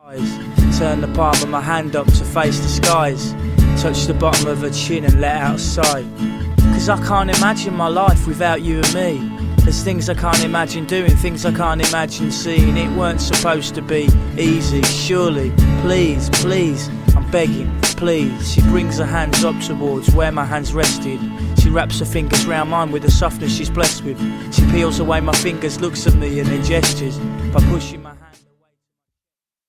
Turn the palm of my hand up to face the skies. Touch the bottom of her chin and let out a sigh. Cause I can't imagine my life without you and me. There's things I can't imagine doing, things I can't imagine seeing. It weren't supposed to be easy, surely. Please, please, I'm begging, please. She brings her hands up towards where my hands rested. She wraps her fingers round mine with the softness she's blessed with. She peels away my fingers, looks at me and then gestures by pushing my